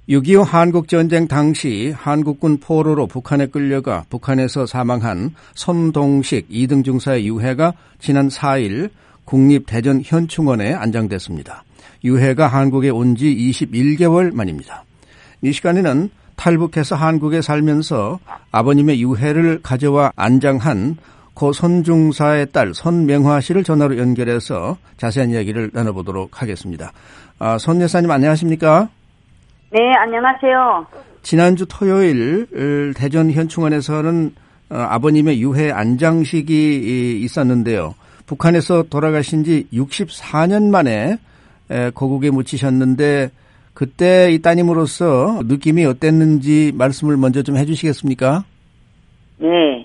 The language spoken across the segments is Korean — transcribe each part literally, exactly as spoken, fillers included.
육이오 한국전쟁 당시 한국군 포로로 북한에 끌려가 북한에서 사망한 손동식 이 등 중사의 유해가 지난 사 일 국립대전현충원에 안장됐습니다. 유해가 한국에 온 지 이십일 개월 만입니다. 이 시간에는 탈북해서 한국에 살면서 아버님의 유해를 가져와 안장한 고 손중사의 딸 손명화 씨를 전화로 연결해서 자세한 이야기를 나눠보도록 하겠습니다. 아, 손 여사님 안녕하십니까? 네, 안녕하세요. 지난주 토요일 대전 현충원에서는 아버님의 유해 안장식이 있었는데요. 북한에서 돌아가신 지 육십사 년 만에 고국에 묻히셨는데 그때 이 따님으로서 느낌이 어땠는지 말씀을 먼저 좀 해주시겠습니까? 네.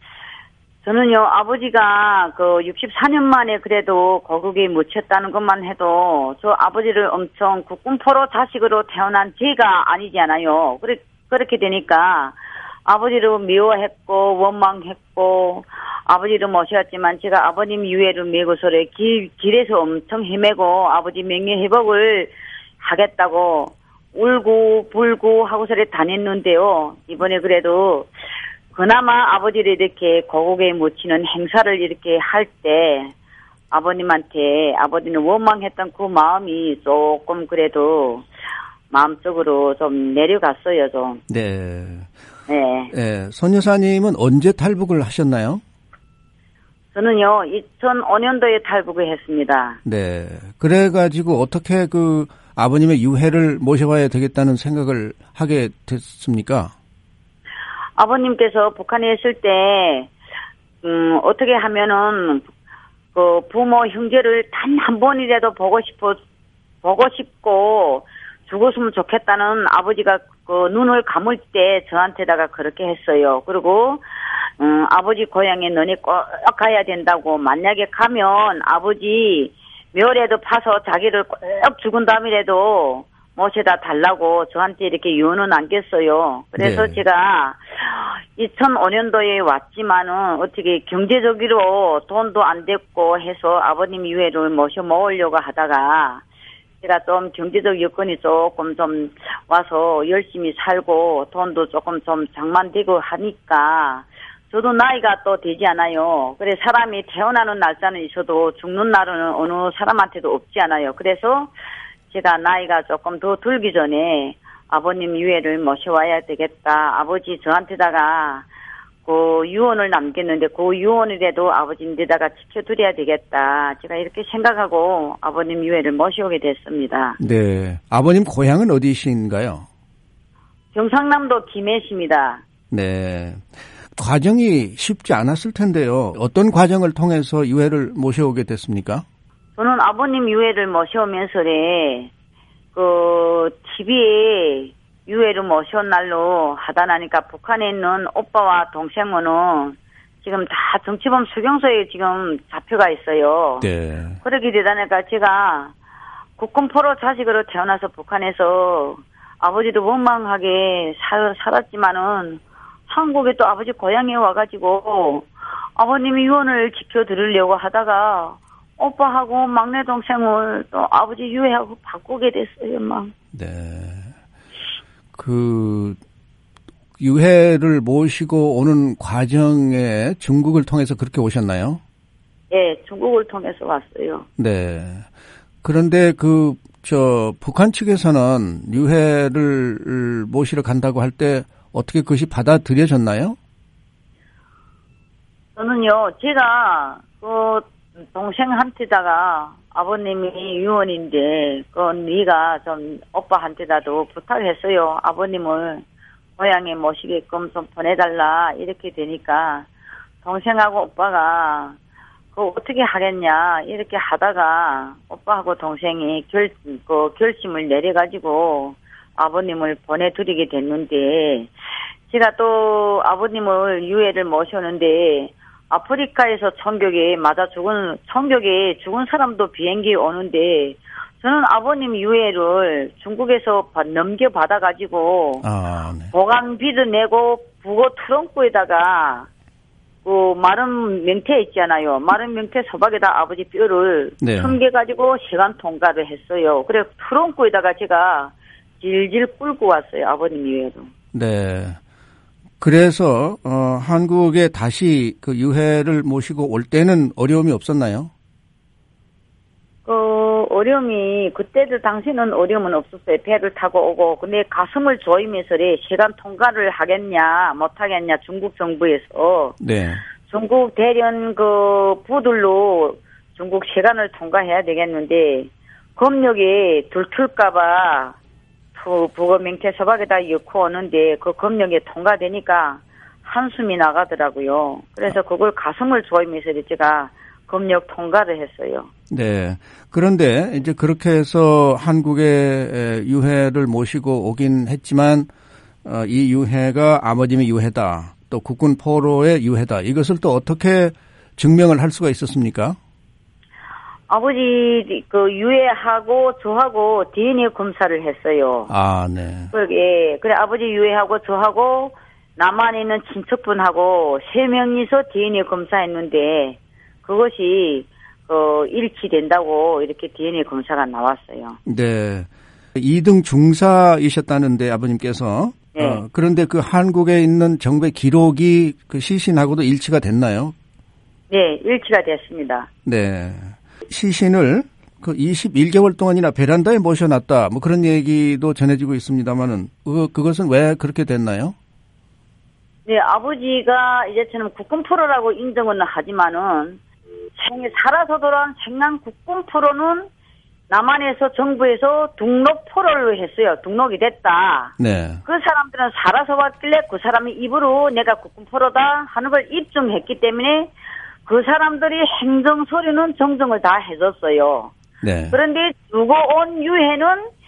저는요, 아버지가 그 육십사 년 만에 그래도 거국에 묻혔다는 것만 해도 저 아버지를 엄청 국군포로 자식으로 태어난 제가 아니잖아요. 그래, 그렇게 되니까 아버지를 미워했고 원망했고 아버지를 모셨지만 제가 아버님 유해를 메고서를 길, 길에서 엄청 헤매고 아버지 명예회복을 하겠다고 울고 불고 하고서를 다녔는데요. 이번에 그래도 그나마 아버지를 이렇게 고국에 묻히는 행사를 이렇게 할 때 아버님한테 아버지는 원망했던 그 마음이 조금 그래도 마음속으로 좀 내려갔어요, 좀. 네. 네. 네. 손 여사님은 언제 탈북을 하셨나요? 저는요, 이천오 년도에 탈북을 했습니다. 네. 그래가지고 어떻게 그 아버님의 유해를 모셔와야 되겠다는 생각을 하게 됐습니까? 아버님께서 북한에 있을 때, 음, 어떻게 하면은, 그 부모, 형제를 단 한 번이라도 보고 싶어, 보고 싶고, 죽었으면 좋겠다는 아버지가 그 눈을 감을 때 저한테다가 그렇게 했어요. 그리고, 음, 아버지 고향에 너네 꼭 가야 된다고, 만약에 가면 아버지 묘라도 파서 자기를 꼭 죽은 다음이라도 모셔다 달라고 저한테 이렇게 유언은 안겼어요. 그래서 네. 제가 이천오 년도에 왔지만은 어떻게 경제적으로 돈도 안 됐고 해서 아버님 유해를 모셔 모으려고 하다가 제가 좀 경제적 여건이 조금 좀 와서 열심히 살고 돈도 조금 좀 장만되고 하니까 저도 나이가 또 되지 않아요. 그래 사람이 태어나는 날짜는 있어도 죽는 날은 어느 사람한테도 없지 않아요. 그래서 제가 나이가 조금 더 들기 전에 아버님 유해를 모셔와야 되겠다. 아버지 저한테다가 그 유언을 남겼는데 그 유언이라도 아버지인데다가 지켜드려야 되겠다. 제가 이렇게 생각하고 아버님 유해를 모셔오게 됐습니다. 네. 아버님 고향은 어디신가요? 경상남도 김해시입니다. 네. 과정이 쉽지 않았을 텐데요. 어떤 과정을 통해서 유해를 모셔오게 됐습니까? 저는 아버님 유해를 모셔오면서래, 그, 티비에 유해를 모셔온 날로 하다 나니까 북한에 있는 오빠와 동생은 지금 다 정치범 수용소에 지금 잡혀가 있어요. 네. 그러게 되다니까 제가 국군포로 자식으로 태어나서 북한에서 아버지도 원망하게 살, 살았지만은 한국에 또 아버지 고향에 와가지고 아버님이 유언을 지켜드리려고 하다가 오빠하고 막내 동생을 또 아버지 유해하고 바꾸게 됐어요, 막. 네. 그, 유해를 모시고 오는 과정에 중국을 통해서 그렇게 오셨나요? 네, 중국을 통해서 왔어요. 네. 그런데 그, 저, 북한 측에서는 유해를 모시러 간다고 할 때 어떻게 그것이 받아들여졌나요? 저는요, 제가 그 동생한테다가 아버님이 유언인데 그 네가 좀 오빠한테다도 부탁했어요. 아버님을 고향에 모시게끔 좀 보내달라 이렇게 되니까 동생하고 오빠가 그 어떻게 하겠냐 이렇게 하다가 오빠하고 동생이 결, 그 결심을 내려가지고 아버님을 보내드리게 됐는데 제가 또 아버님을 유해를 모셨는데 아프리카에서 총격에 맞아 죽은 총격에 죽은 사람도 비행기에 오는데 저는 아버님 유해를 중국에서 넘겨받아 가지고 아, 네. 보관비를 내고 부고 트렁크에다가 그 마른 명태 있잖아요. 마른 명태 서박에다 아버지 뼈를 네. 숨겨 가지고 시간 통과를 했어요. 그래 트렁크에다가 제가 질질 끌고 왔어요. 아버님 이외에도. 네. 그래서 어, 한국에 다시 그 유해를 모시고 올 때는 어려움이 없었나요? 그 어려움이 그때도 당시는 어려움은 없었어요. 배를 타고 오고. 근데 가슴을 조이면서 시간 통과를 하겠냐 못하겠냐 중국 정부에서 네. 중국 대련 그 부들로 중국 시간을 통과해야 되겠는데 검역이 들툴까봐 부거 맹태 서박에다 넣고 오는데 그 검역이 통과되니까 한숨이 나가더라고요. 그래서 그걸 가슴을 조이면서 제가 검역 통과를 했어요. 네. 그런데 이제 그렇게 해서 한국에 유해를 모시고 오긴 했지만 어, 이 유해가 아버님의 유해다. 또 국군 포로의 유해다. 이것을 또 어떻게 증명을 할 수가 있었습니까? 아버지 그 유해하고 저하고 디엔에이 검사를 했어요. 아, 네. 그게 그래 아버지 유해하고 저하고 남한에 있는 친척분하고 세 명이서 디엔에이 검사했는데 그것이 어, 일치된다고 이렇게 디엔에이 검사가 나왔어요. 네. 이 등 중사이셨다는데 아버님께서. 네. 어, 그런데 그 한국에 있는 정부의 기록이 그 시신하고도 일치가 됐나요? 네, 일치가 됐습니다. 네. 시신을 그 이십일 개월 동안이나 베란다에 모셔놨다. 뭐 그런 얘기도 전해지고 있습니다만은 그, 그것은 왜 그렇게 됐나요? 네, 아버지가 이제처럼 국군 포로라고 인정은 하지만은 생에 살아서 돌아온 생난 국군 포로는 남한에서 정부에서 등록 포로를 했어요. 등록이 됐다. 네. 그 사람들은 살아서 왔길래 그 사람이 입으로 내가 국군 포로다 하는 걸 입증했기 때문에 그 사람들이 행정 서류는 정정을 다 해줬어요. 네. 그런데 죽어온 유해는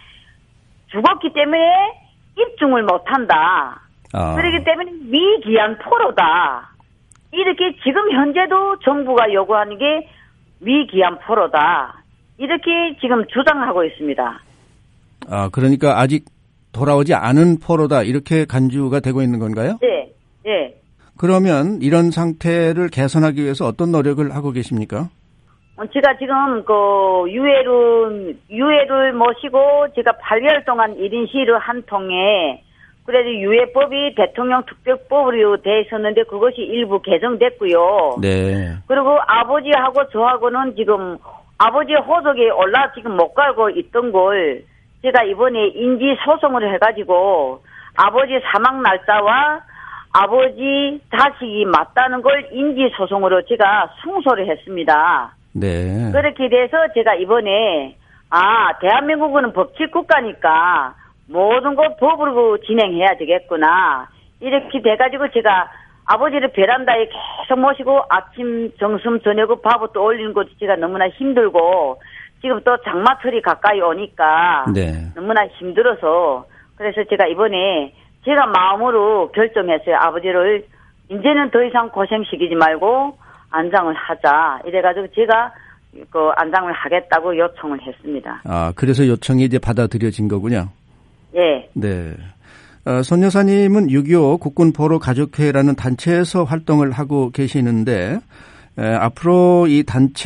죽었기 때문에 입증을 못한다. 아. 그렇기 때문에 미기한 포로다. 이렇게 지금 현재도 정부가 요구하는 게 미기한 포로다. 이렇게 지금 주장하고 있습니다. 아, 그러니까 아직 돌아오지 않은 포로다. 이렇게 간주가 되고 있는 건가요? 네. 네. 그러면 이런 상태를 개선하기 위해서 어떤 노력을 하고 계십니까? 제가 지금 그 유해를 유해를 모시고 제가 팔 개월 동안 일 인 시위를 한 통에 그래도 유해법이 대통령 특별법으로 돼 있었는데 그것이 일부 개정됐고요. 네. 그리고 아버지하고 저하고는 지금 아버지 호적에 올라 지금 못 가고 있던 걸 제가 이번에 인지 소송을 해가지고 아버지 사망 날짜와 아버지 자식이 맞다는 걸 인지 소송으로 제가 승소를 했습니다. 네. 그렇게 돼서 제가 이번에 아 대한민국은 법치 국가니까 모든 것 법으로 진행해야 되겠구나 이렇게 돼가지고 제가 아버지를 베란다에 계속 모시고 아침 점심 저녁 밥을 또 올리는 것도 제가 너무나 힘들고 지금 또 장마철이 가까이 오니까 네. 너무나 힘들어서 그래서 제가 이번에 제가 마음으로 결정했어요. 아버지를 이제는 더 이상 고생시키지 말고 안장을 하자. 이래가지고 제가 그 안장을 하겠다고 요청을 했습니다. 아, 그래서 요청이 이제 받아들여진 거군요. 예. 네. 어, 손 여사님은 육이오 국군 포로 가족회라는 단체에서 활동을 하고 계시는데 에, 앞으로 이 단체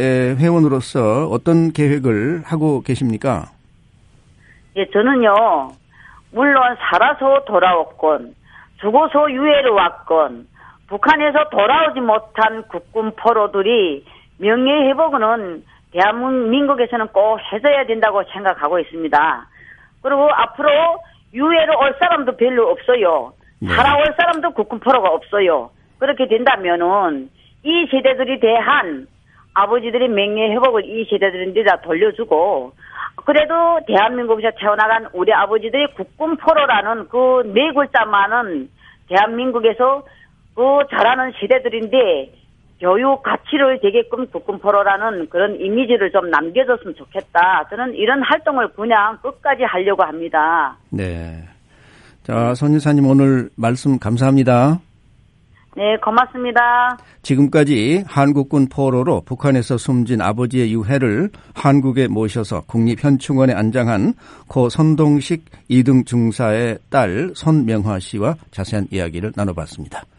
회원으로서 어떤 계획을 하고 계십니까? 예, 저는요. 물론 살아서 돌아왔건 죽어서 유해를 왔건 북한에서 돌아오지 못한 국군 포로들이 명예회복은 대한민국에서는 꼭 해줘야 된다고 생각하고 있습니다. 그리고 앞으로 유해로 올 사람도 별로 없어요. 네. 살아올 사람도 국군 포로가 없어요. 그렇게 된다면은 이 세대들이 대한 아버지들의 명예회복을 이 세대들인데다 돌려주고 그래도 대한민국에서 태어나간 우리 아버지들이 국군 포로라는 그 네 글자만은 대한민국에서 그 잘하는 세대들인데 교육 가치를 되게끔 국군 포로라는 그런 이미지를 좀 남겨줬으면 좋겠다. 저는 이런 활동을 그냥 끝까지 하려고 합니다. 네. 자, 손 여사님 오늘 말씀 감사합니다. 네, 고맙습니다. 지금까지 한국군 포로로 북한에서 숨진 아버지의 유해를 한국에 모셔서 국립현충원에 안장한 고 선동식 이 등 중사의 딸 손명화 씨와 자세한 이야기를 나눠봤습니다.